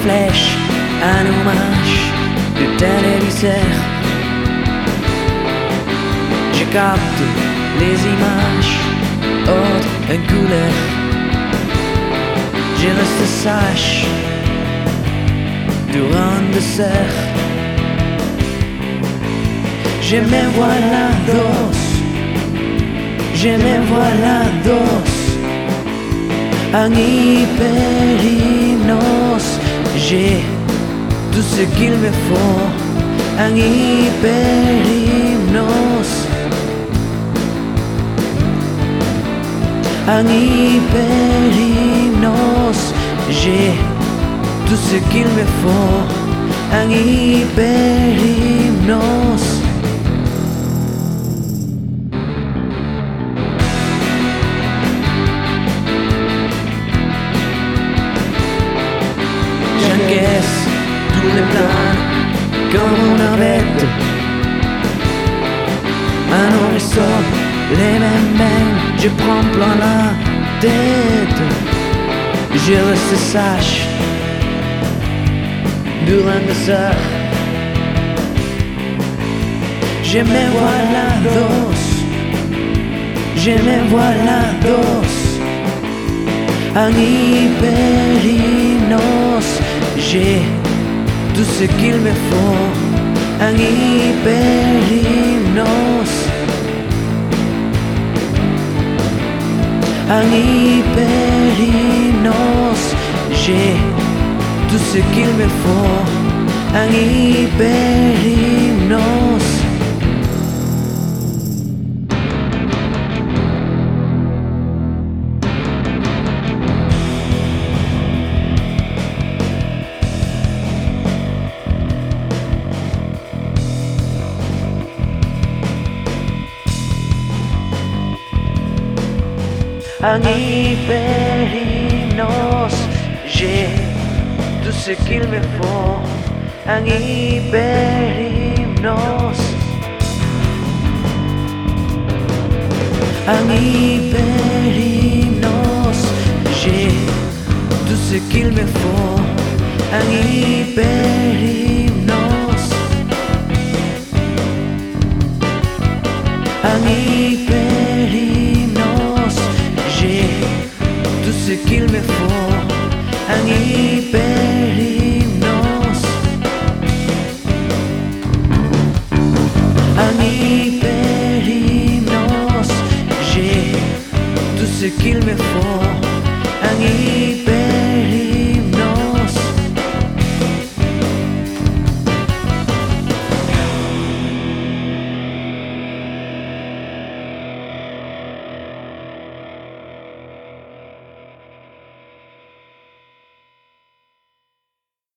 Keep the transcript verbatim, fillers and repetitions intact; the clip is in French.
flèche, un hommage de téléviseur. Je capte les images, ordre et couleur. Je reste sage durant des heures. Je me vois la dose, je me vois la dose. En hyper-hypnose, j'ai tout ce qu'il me faut. En hyper-hypnose, en hyper-hypnose, j'ai tout ce qu'il me faut. En hyper-hypnose. J'encaisse tous les plans comme une navette. Un horizon, les mêmes mains, je prends plein la tête. Je reste sage durant des heures. Je me vois la dose, je me vois la dose. En hyper-hypnose, j'ai tout ce qu'il me faut. En hyper-hypnose, en hyper-hypnose, j'ai tout ce qu'il me faut. En hyper-hypnose. En hyper-hypnose, j'ai tout ce qu'il me faut. En hyper-hypnose, en hyper-hypnose, j'ai tout ce qu'il me faut. En hyper-hypnose, en hyper-hypnose, j'ai tout ce qu'il me faut. En hyper-hypnose, en hyper-hypnose, j'ai tout ce qu'il me faut. En hyper